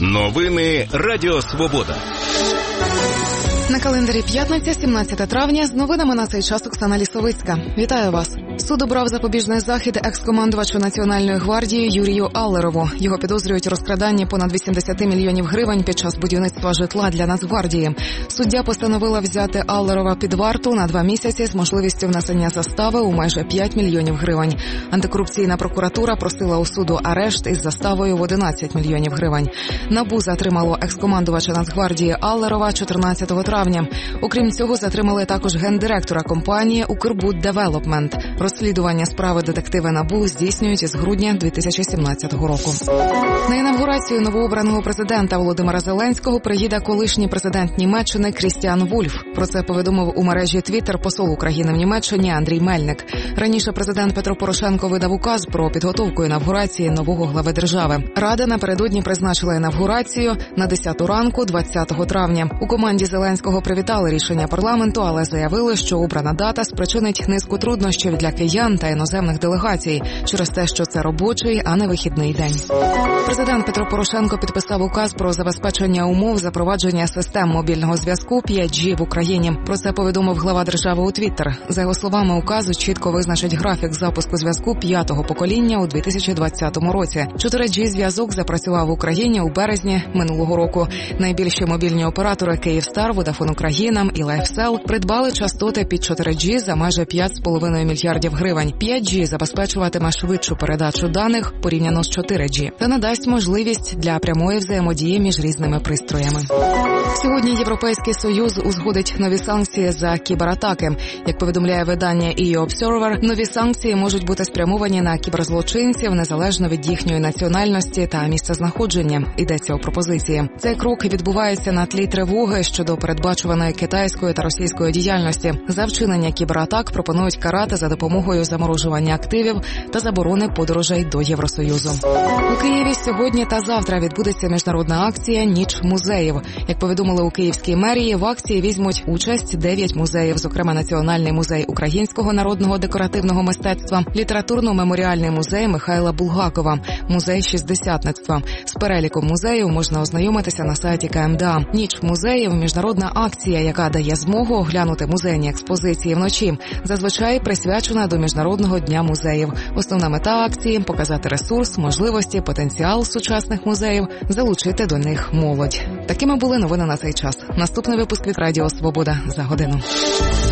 Новини Радіо Свобода. На календарі п'ятниця, 17 травня. З новинами на цей час Оксана Лісовицька. Вітаю вас. Суд обрав запобіжний захід екс-командувачу Національної гвардії Юрію Аллерову. Його підозрюють у розкраданні понад 80 мільйонів гривень під час будівництва житла для Нацгвардії. Суддя постановила взяти Аллерова під варту на 2 місяці з можливістю внесення застави у майже 5 мільйонів гривень. Антикорупційна прокуратура просила у суду арешт із заставою в 11 мільйонів гривень. НАБУ затримало екс-командувача Нацгвардії Аллерова 14 травня. Окрім цього, затримали також гендиректора компанії «Укрбуддевелопмент». Розслідування справи детективи НАБУ здійснюють із грудня 2017 року. На інавгурацію новообраного президента Володимира Зеленського приїде колишній президент Німеччини Крістіан Вульф. Про це повідомив у мережі Twitter посол України в Німеччині Андрій Мельник. Раніше президент Петро Порошенко видав указ про підготовку інавгурації нового глави держави. Рада напередодні призначила інавгурацію на 10 ранку 20 травня. У команді Зеленського привітали рішення парламенту, але заявили, що обрана дата спричинить низку труднощів для киян та іноземних делегацій через те, що це робочий, а не вихідний день. Президент Петро Порошенко підписав указ про забезпечення умов запровадження систем мобільного зв'язку 5G в Україні. Про це повідомив глава держави у Твіттер. За його словами, указ чітко визначить графік запуску зв'язку 5-го покоління у 2020 році. 4G-зв'язок запрацював в Україні у березні минулого року. Найбільші мобільні оператори «Київстар», «Водафон Україна» і «Лайфсел» придбали частоти під 4G за майже 5,5 мільярдів гривень. 5G забезпечуватиме швидшу передачу даних порівняно з 4G та надасть можливість для прямої взаємодії між різними пристроями. Сьогодні Європейський Союз узгодить нові санкції за кібератаки. Як повідомляє видання EU Observer, нові санкції можуть бути спрямовані на кіберзлочинців незалежно від їхньої національності та місцезнаходження, йдеться у пропозиції. Цей крок відбувається на тлі тривоги щодо передбачуваної китайської та російської діяльності. За вчинення кібератак пропонують карати за допомогою заморожування активів та заборони подорожей до Євросоюзу. У Києві сьогодні та завтра відбудеться міжнародна акція «Ніч музеїв». Як повідомили у Київській мерії, в акції візьмуть участь 9 музеїв, зокрема Національний музей українського народного декоративного мистецтва, літературно-меморіальний музей Михайла Булгакова, музей шістдесятництва. З переліком музеїв можна ознайомитися на сайті КМДА. «Ніч музеїв» – міжнародна акція, яка дає змогу оглянути музейні експозиції вночі. Зазвичай присвячена до Міжнародного дня музеїв. Основна мета акції – показати ресурс, можливості, потенціал сучасних музеїв, залучити до них молодь. Такими були новини на цей час. Наступний випуск від Радіо Свобода за годину.